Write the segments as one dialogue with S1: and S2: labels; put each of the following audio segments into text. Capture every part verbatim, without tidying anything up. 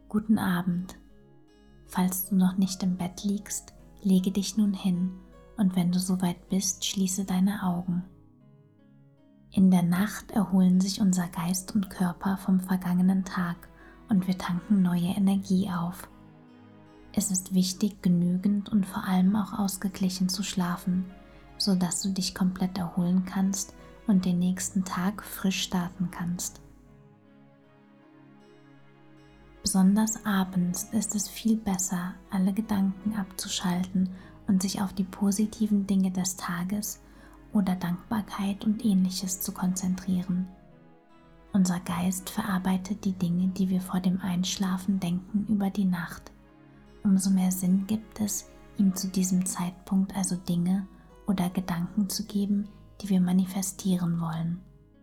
S1: Guten Abend. Falls du noch nicht im Bett liegst, lege dich nun hin und wenn du soweit bist, schließe deine Augen. In der Nacht erholen sich unser Geist und Körper vom vergangenen Tag und wir tanken neue Energie auf. Es ist wichtig, genügend und vor allem auch ausgeglichen zu schlafen, sodass du dich komplett erholen kannst und den nächsten Tag frisch starten kannst. Besonders abends ist es viel besser, alle Gedanken abzuschalten und sich auf die positiven Dinge des Tages oder Dankbarkeit und Ähnliches zu konzentrieren. Unser Geist verarbeitet die Dinge, die wir vor dem Einschlafen denken, über die Nacht. Umso mehr Sinn gibt es, ihm zu diesem Zeitpunkt also Dinge oder Gedanken zu geben, die wir manifestieren wollen.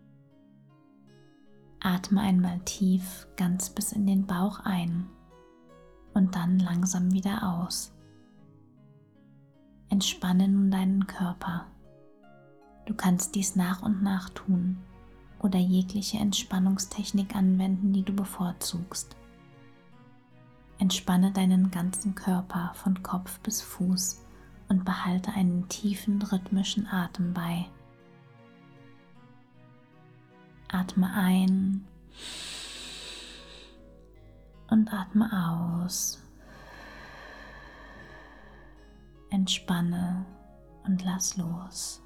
S1: Atme einmal tief ganz bis in den Bauch ein und dann langsam wieder aus. Entspanne nun deinen Körper. Du kannst dies nach und nach tun oder jegliche Entspannungstechnik anwenden, die du bevorzugst. Entspanne deinen ganzen Körper von Kopf bis Fuß und behalte einen tiefen rhythmischen Atem bei. Atme ein und atme aus. Entspanne und lass los.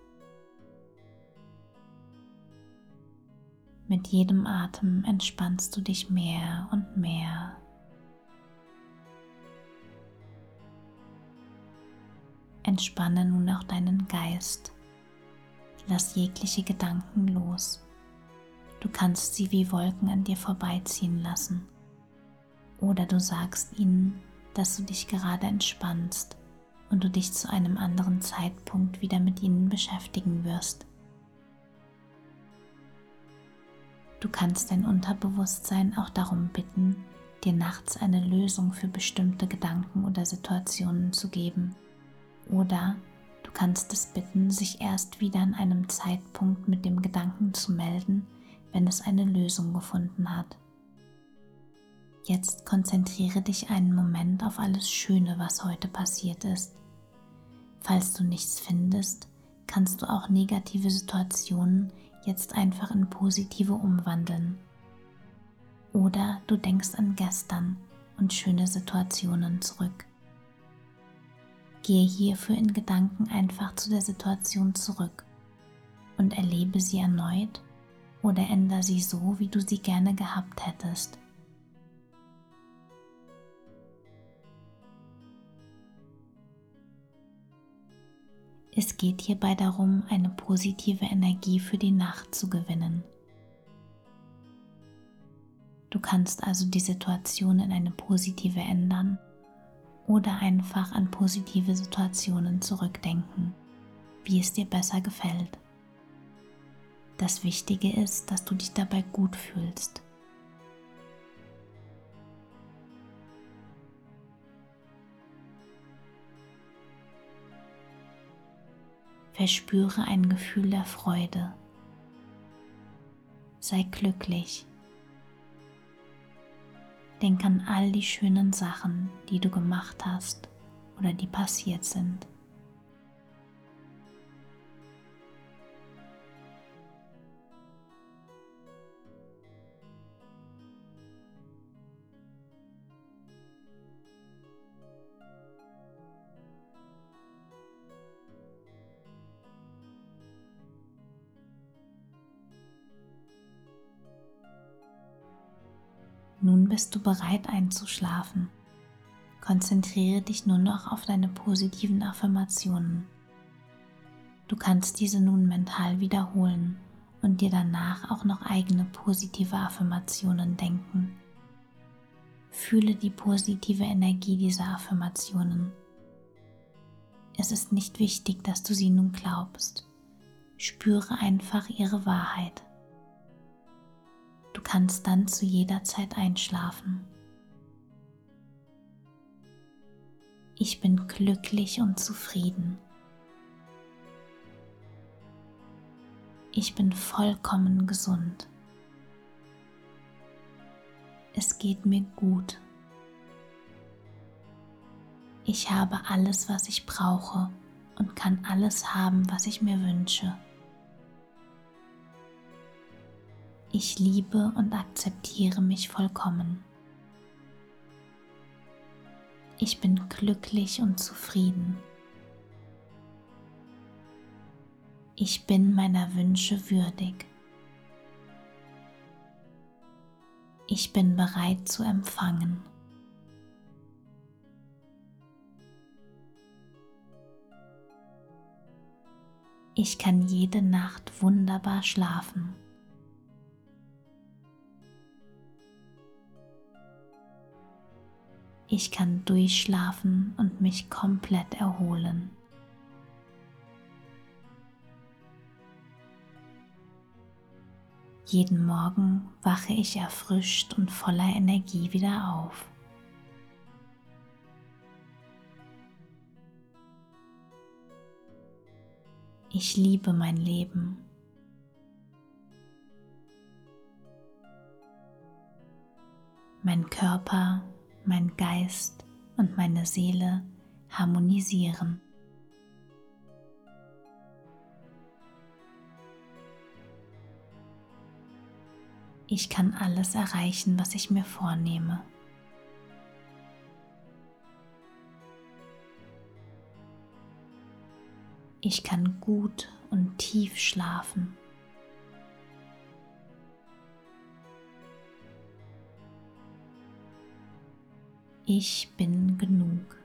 S1: Mit jedem Atem entspannst du dich mehr und mehr. Entspanne nun auch deinen Geist. Lass jegliche Gedanken los. Du kannst sie wie Wolken an dir vorbeiziehen lassen. Oder du sagst ihnen, dass du dich gerade entspannst und du dich zu einem anderen Zeitpunkt wieder mit ihnen beschäftigen wirst. Du kannst dein Unterbewusstsein auch darum bitten, dir nachts eine Lösung für bestimmte Gedanken oder Situationen zu geben. Oder du kannst es bitten, sich erst wieder an einem Zeitpunkt mit dem Gedanken zu melden, wenn es eine Lösung gefunden hat. Jetzt konzentriere dich einen Moment auf alles Schöne, was heute passiert ist. Falls du nichts findest, kannst du auch negative Situationen jetzt einfach in positive umwandeln. Oder du denkst an gestern und schöne Situationen zurück. Gehe hierfür in Gedanken einfach zu der Situation zurück und erlebe sie erneut oder ändere sie so, wie du sie gerne gehabt hättest. Es geht hierbei darum, eine positive Energie für die Nacht zu gewinnen. Du kannst also die Situation in eine positive ändern oder einfach an positive Situationen zurückdenken, wie es dir besser gefällt. Das Wichtige ist, dass du dich dabei gut fühlst. Verspüre ein Gefühl der Freude. Sei glücklich. Denk an all die schönen Sachen, die du gemacht hast oder die passiert sind. Nun bist du bereit einzuschlafen. Konzentriere dich nur noch auf deine positiven Affirmationen. Du kannst diese nun mental wiederholen und dir danach auch noch eigene positive Affirmationen denken. Fühle die positive Energie dieser Affirmationen. Es ist nicht wichtig, dass du sie nun glaubst. Spüre einfach ihre Wahrheit. Du kannst dann zu jeder Zeit einschlafen. Ich bin glücklich und zufrieden. Ich bin vollkommen gesund. Es geht mir gut. Ich habe alles, was ich brauche und kann alles haben, was ich mir wünsche. Ich liebe und akzeptiere mich vollkommen. Ich bin glücklich und zufrieden. Ich bin meiner Wünsche würdig. Ich bin bereit zu empfangen. Ich kann jede Nacht wunderbar schlafen. Ich kann durchschlafen und mich komplett erholen. Jeden Morgen wache ich erfrischt und voller Energie wieder auf. Ich liebe mein Leben. Mein Körper, mein Geist und meine Seele harmonisieren. Ich kann alles erreichen, was ich mir vornehme. Ich kann gut und tief schlafen. Ich bin genug.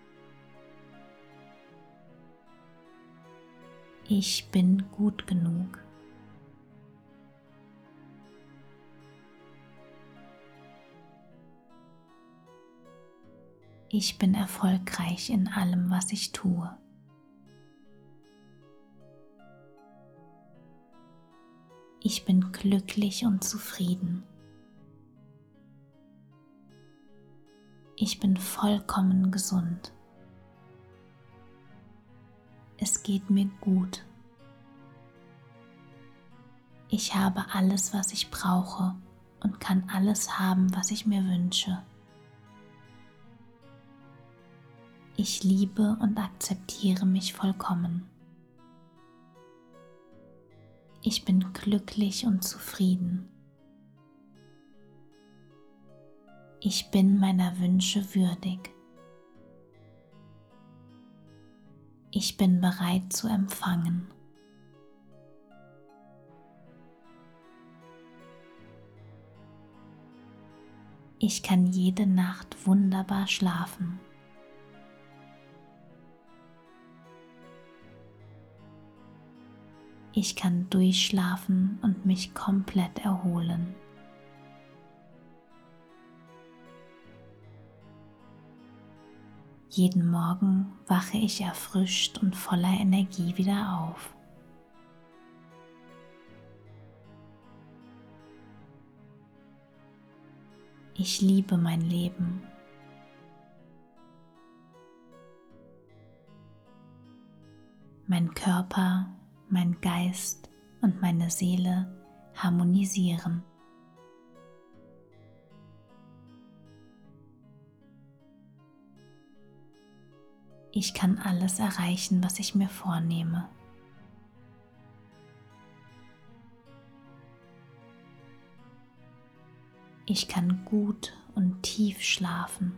S1: Ich bin gut genug. Ich bin erfolgreich in allem, was ich tue. Ich bin glücklich und zufrieden. Ich bin vollkommen gesund. Es geht mir gut. Ich habe alles, was ich brauche und kann alles haben, was ich mir wünsche. Ich liebe und akzeptiere mich vollkommen. Ich bin glücklich und zufrieden. Ich bin meiner Wünsche würdig. Ich bin bereit zu empfangen. Ich kann jede Nacht wunderbar schlafen. Ich kann durchschlafen und mich komplett erholen. Jeden Morgen wache ich erfrischt und voller Energie wieder auf. Ich liebe mein Leben. Mein Körper, mein Geist und meine Seele harmonisieren. Ich kann alles erreichen, was ich mir vornehme. Ich kann gut und tief schlafen.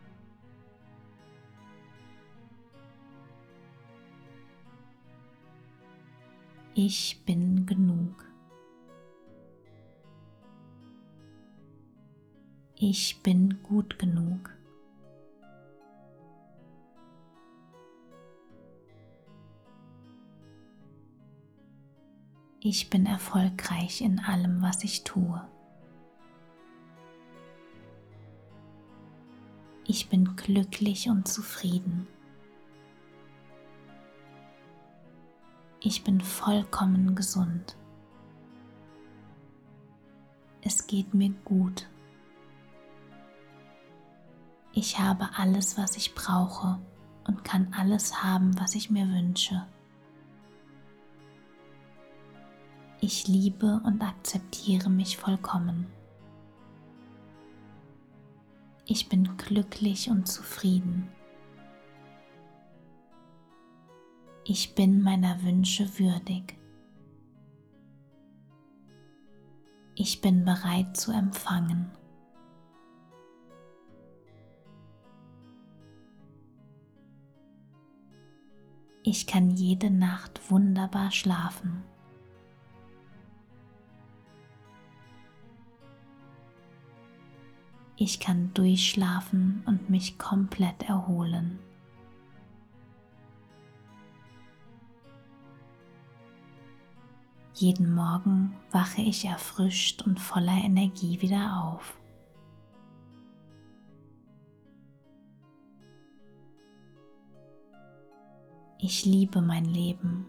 S1: Ich bin genug. Ich bin gut genug. Ich bin erfolgreich in allem, was ich tue. Ich bin glücklich und zufrieden. Ich bin vollkommen gesund. Es geht mir gut. Ich habe alles, was ich brauche und kann alles haben, was ich mir wünsche. Ich liebe und akzeptiere mich vollkommen. Ich bin glücklich und zufrieden. Ich bin meiner Wünsche würdig. Ich bin bereit zu empfangen. Ich kann jede Nacht wunderbar schlafen. Ich kann durchschlafen und mich komplett erholen. Jeden Morgen wache ich erfrischt und voller Energie wieder auf. Ich liebe mein Leben.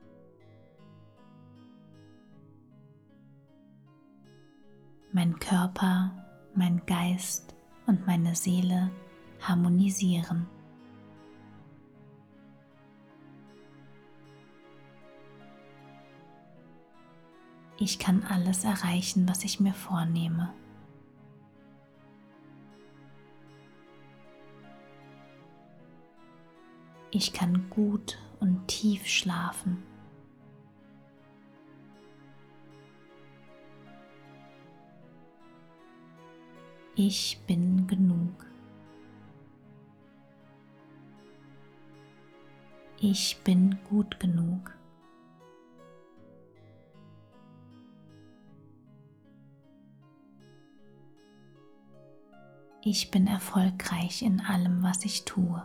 S1: Mein Körper, mein Geist und meine Seele harmonisieren. Ich kann alles erreichen, was ich mir vornehme. Ich kann gut und tief schlafen. Ich bin genug. Ich bin gut genug. Ich bin erfolgreich in allem, was ich tue.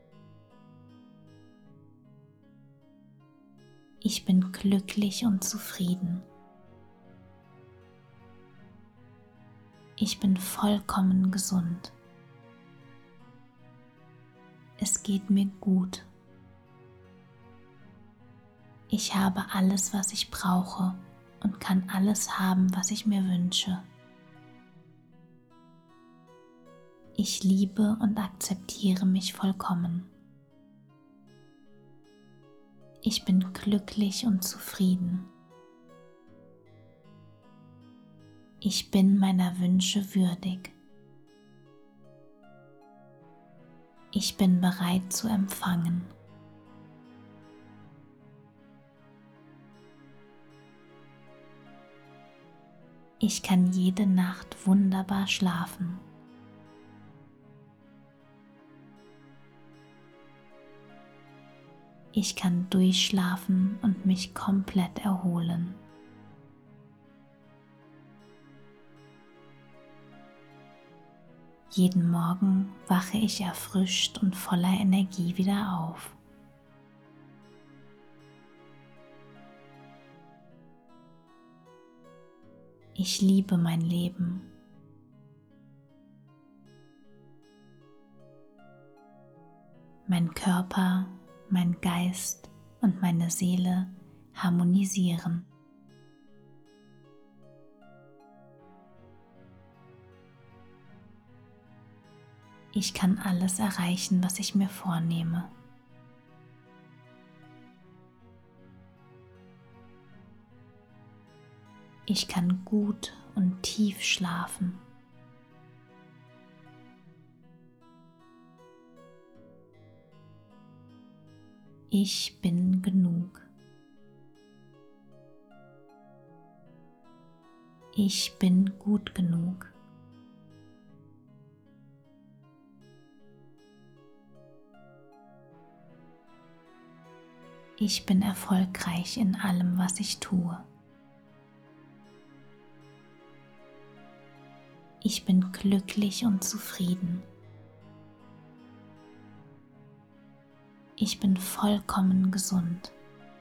S1: Ich bin glücklich und zufrieden. Ich bin vollkommen gesund. Es geht mir gut. Ich habe alles, was ich brauche und kann alles haben, was ich mir wünsche. Ich liebe und akzeptiere mich vollkommen. Ich bin glücklich und zufrieden. Ich bin meiner Wünsche würdig. Ich bin bereit zu empfangen. Ich kann jede Nacht wunderbar schlafen. Ich kann durchschlafen und mich komplett erholen. Jeden Morgen wache ich erfrischt und voller Energie wieder auf. Ich liebe mein Leben. Mein Körper, mein Geist und meine Seele harmonisieren. Ich kann alles erreichen, was ich mir vornehme. Ich kann gut und tief schlafen. Ich bin genug. Ich bin gut genug. Ich bin erfolgreich in allem, was ich tue. Ich bin glücklich und zufrieden. Ich bin vollkommen gesund.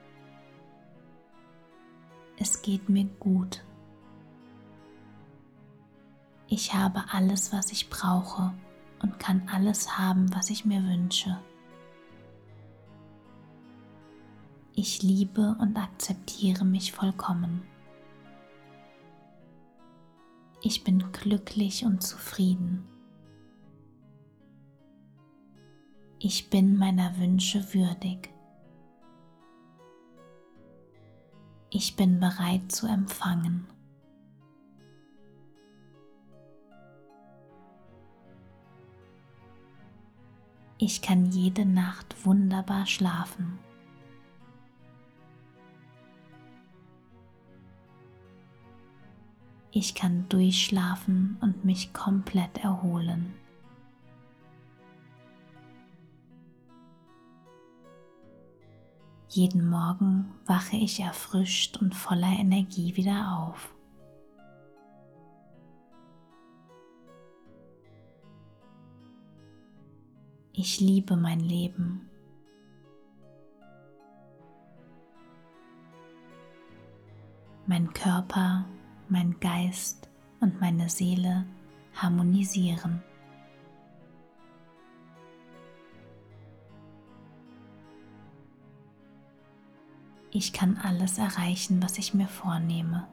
S1: Es geht mir gut. Ich habe alles, was ich brauche und kann alles haben, was ich mir wünsche. Ich liebe und akzeptiere mich vollkommen. Ich bin glücklich und zufrieden. Ich bin meiner Wünsche würdig. Ich bin bereit zu empfangen. Ich kann jede Nacht wunderbar schlafen. Ich kann durchschlafen und mich komplett erholen. Jeden Morgen wache ich erfrischt und voller Energie wieder auf. Ich liebe mein Leben. Mein Körper, mein Geist und meine Seele harmonisieren. Ich kann alles erreichen, was ich mir vornehme.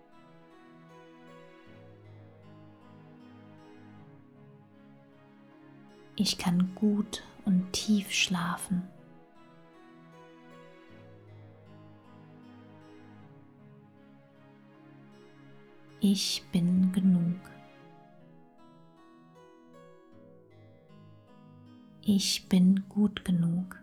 S1: Ich kann gut und tief schlafen. Ich bin genug. Ich bin gut genug.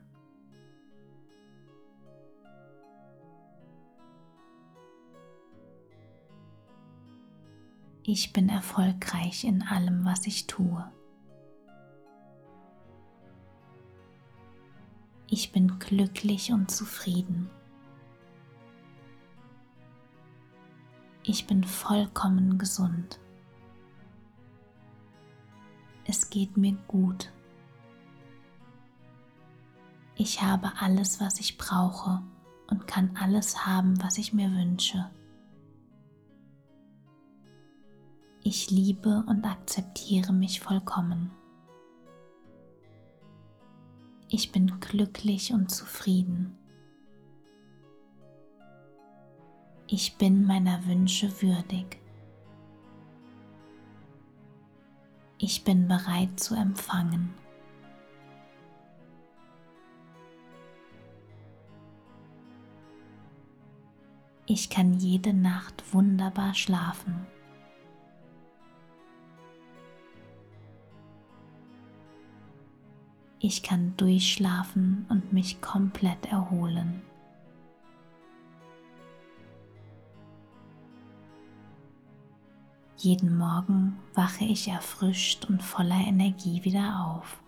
S1: Ich bin erfolgreich in allem, was ich tue. Ich bin glücklich und zufrieden. Ich bin vollkommen gesund. Es geht mir gut. Ich habe alles, was ich brauche und kann alles haben, was ich mir wünsche. Ich liebe und akzeptiere mich vollkommen. Ich bin glücklich und zufrieden. Ich bin meiner Wünsche würdig. Ich bin bereit zu empfangen. Ich kann jede Nacht wunderbar schlafen. Ich kann durchschlafen und mich komplett erholen. Jeden Morgen wache ich erfrischt und voller Energie wieder auf.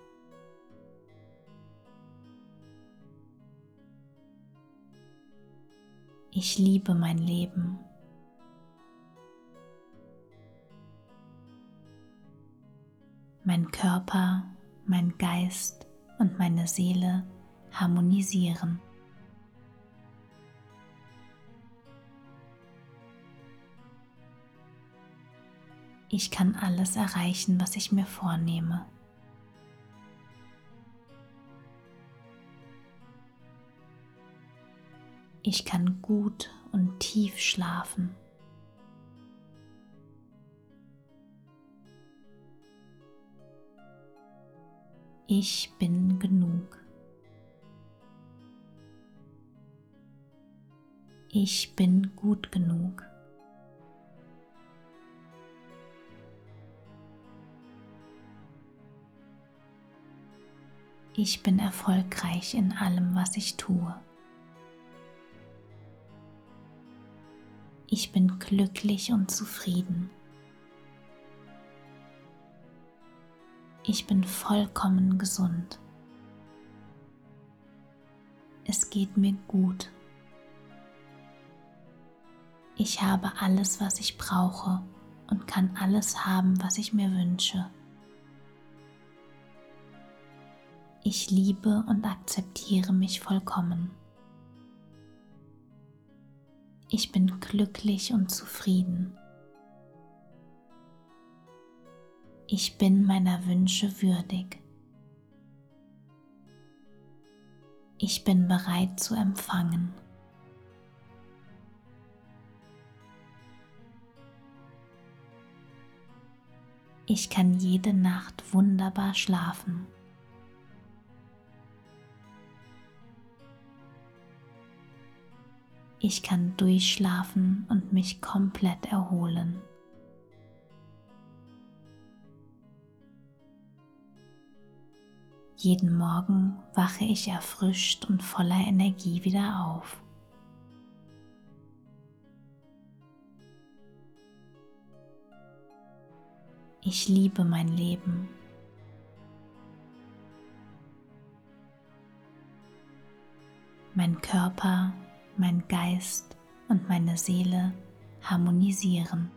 S1: Ich liebe mein Leben. Mein Körper, mein Geist und meine Seele harmonisieren. Ich kann alles erreichen, was ich mir vornehme. Ich kann gut und tief schlafen. Ich bin genug. Ich bin gut genug. Ich bin erfolgreich in allem, was ich tue. Ich bin glücklich und zufrieden. Ich bin vollkommen gesund. Es geht mir gut. Ich habe alles, was ich brauche und kann alles haben, was ich mir wünsche. Ich liebe und akzeptiere mich vollkommen. Ich bin glücklich und zufrieden. Ich bin meiner Wünsche würdig. Ich bin bereit zu empfangen. Ich kann jede Nacht wunderbar schlafen. Ich kann durchschlafen und mich komplett erholen. Jeden Morgen wache ich erfrischt und voller Energie wieder auf. Ich liebe mein Leben. Mein Körper, mein Geist und meine Seele harmonisieren.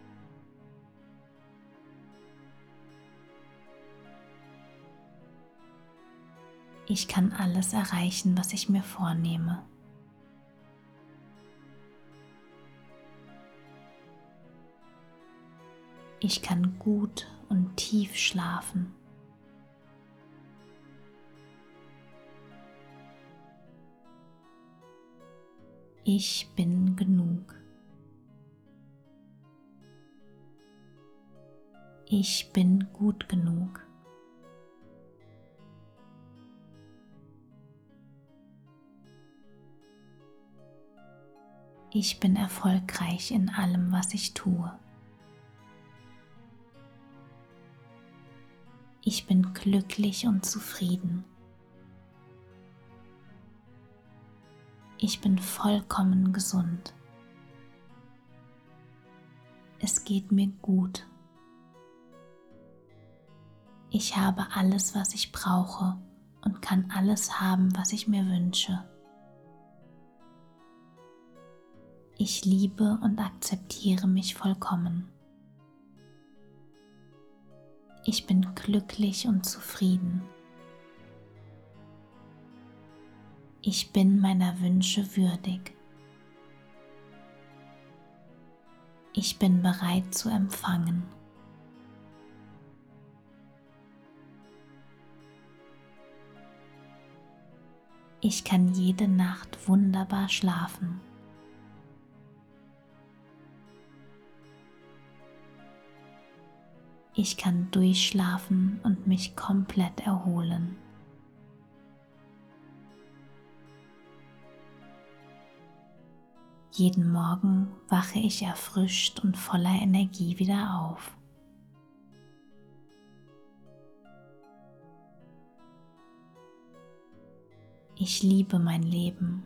S1: Ich kann alles erreichen, was ich mir vornehme. Ich kann gut und tief schlafen. Ich bin genug. Ich bin gut genug. Ich bin erfolgreich in allem, was ich tue. Ich bin glücklich und zufrieden. Ich bin vollkommen gesund. Es geht mir gut. Ich habe alles, was ich brauche und kann alles haben, was ich mir wünsche. Ich liebe und akzeptiere mich vollkommen. Ich bin glücklich und zufrieden. Ich bin meiner Wünsche würdig. Ich bin bereit zu empfangen. Ich kann jede Nacht wunderbar schlafen. Ich kann durchschlafen und mich komplett erholen. Jeden Morgen wache ich erfrischt und voller Energie wieder auf. Ich liebe mein Leben.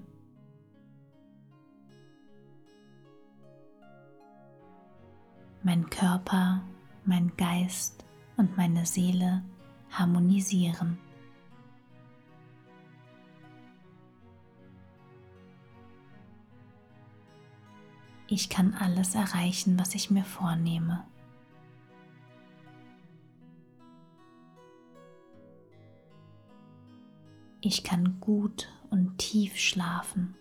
S1: Mein Körper, mein Geist und meine Seele harmonisieren. Ich kann alles erreichen, was ich mir vornehme. Ich kann gut und tief schlafen.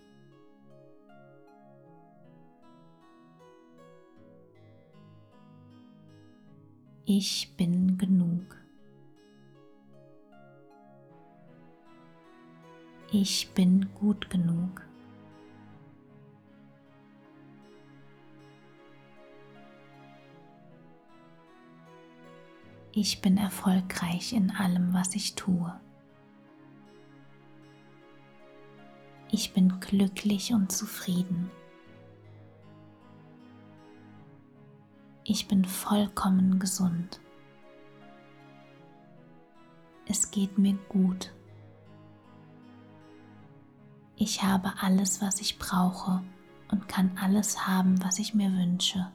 S1: Ich bin genug. Ich bin gut genug. Ich bin erfolgreich in allem, was ich tue. Ich bin glücklich und zufrieden. Ich bin vollkommen gesund. Es geht mir gut. Ich habe alles, was ich brauche und kann alles haben, was ich mir wünsche.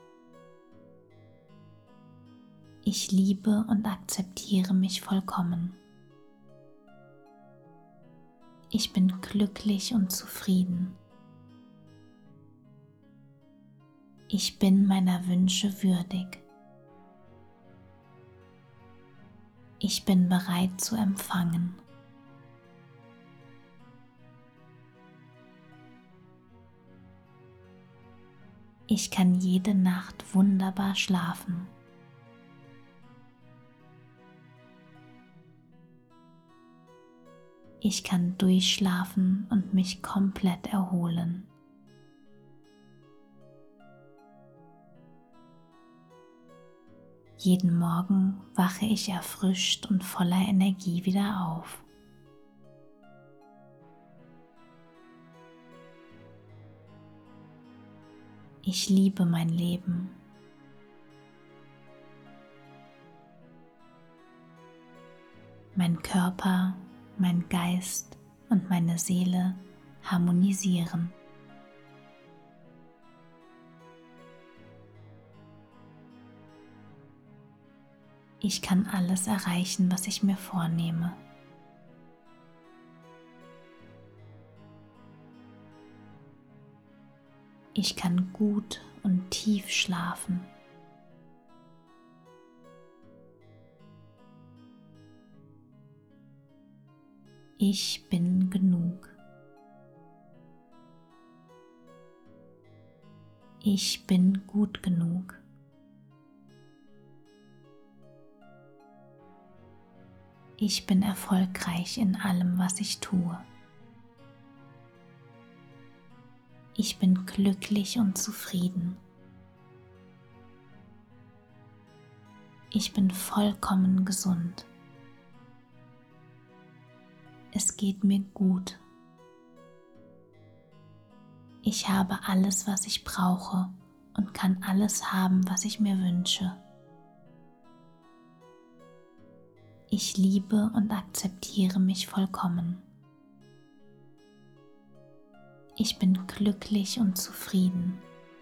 S1: Ich liebe und akzeptiere mich vollkommen. Ich bin glücklich und zufrieden. Ich bin meiner Wünsche würdig. Ich bin bereit zu empfangen. Ich kann jede Nacht wunderbar schlafen. Ich kann durchschlafen und mich komplett erholen. Jeden Morgen wache ich erfrischt und voller Energie wieder auf. Ich liebe mein Leben. Mein Körper, mein Geist und meine Seele harmonisieren. Ich kann alles erreichen, was ich mir vornehme. Ich kann gut und tief schlafen. Ich bin genug. Ich bin gut genug. Ich bin erfolgreich in allem, was ich tue. Ich bin glücklich und zufrieden. Ich bin vollkommen gesund. Es geht mir gut. Ich habe alles, was ich brauche und kann alles haben, was ich mir wünsche. Ich liebe und akzeptiere mich vollkommen. Ich bin glücklich und zufrieden.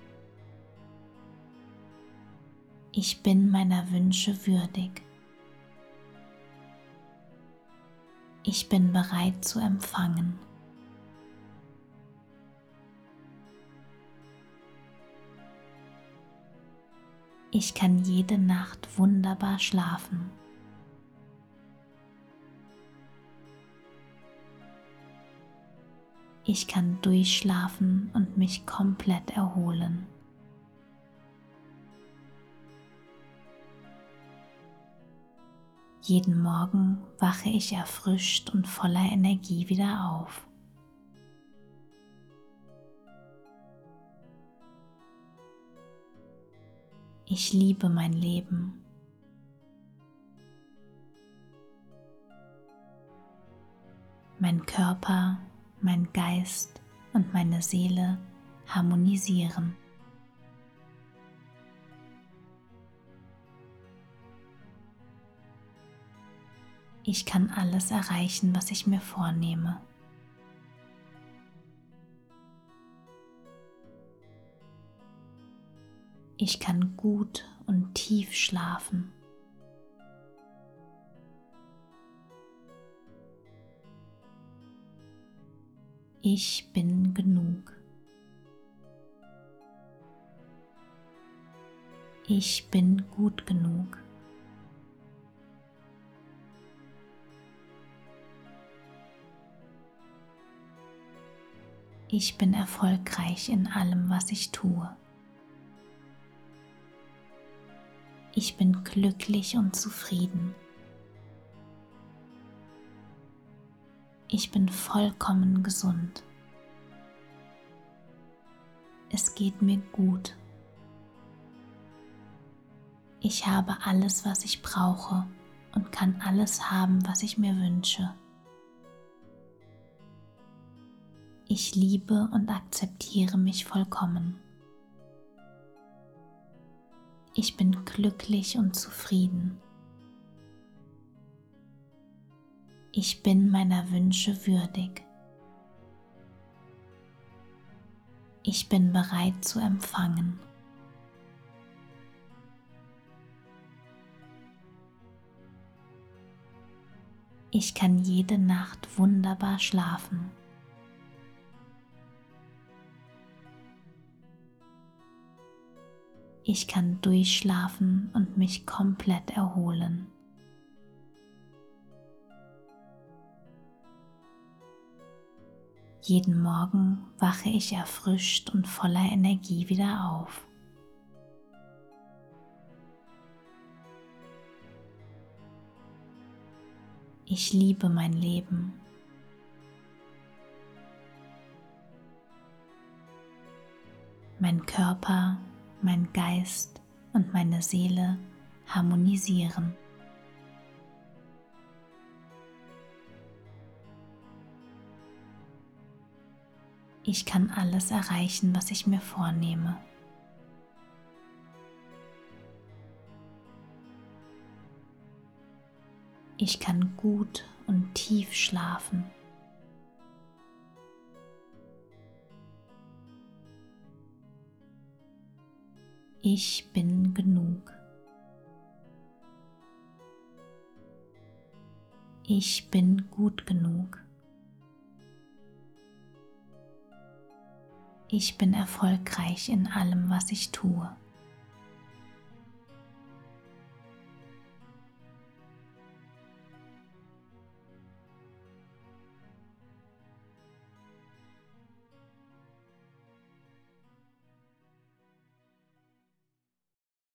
S1: Ich bin meiner Wünsche würdig. Ich bin bereit zu empfangen. Ich kann jede Nacht wunderbar schlafen. Ich kann durchschlafen und mich komplett erholen. Jeden Morgen wache ich erfrischt und voller Energie wieder auf. Ich liebe mein Leben. Mein Körper, mein Geist und meine Seele harmonisieren. Ich kann alles erreichen, was ich mir vornehme. Ich kann gut und tief schlafen. Ich bin genug. Ich bin gut genug. Ich bin erfolgreich in allem, was ich tue. Ich bin glücklich und zufrieden. Ich bin vollkommen gesund. Es geht mir gut. Ich habe alles, was ich brauche und kann alles haben, was ich mir wünsche. Ich liebe und akzeptiere mich vollkommen. Ich bin glücklich und zufrieden. Ich bin meiner Wünsche würdig. Ich bin bereit zu empfangen. Ich kann jede Nacht wunderbar schlafen. Ich kann durchschlafen und mich komplett erholen. Jeden Morgen wache ich erfrischt und voller Energie wieder auf. Ich liebe mein Leben. Mein Körper, mein Geist und meine Seele harmonisieren. Ich kann alles erreichen, was ich mir vornehme. Ich kann gut und tief schlafen. Ich bin genug. Ich bin gut genug. Ich bin erfolgreich in allem, was ich tue.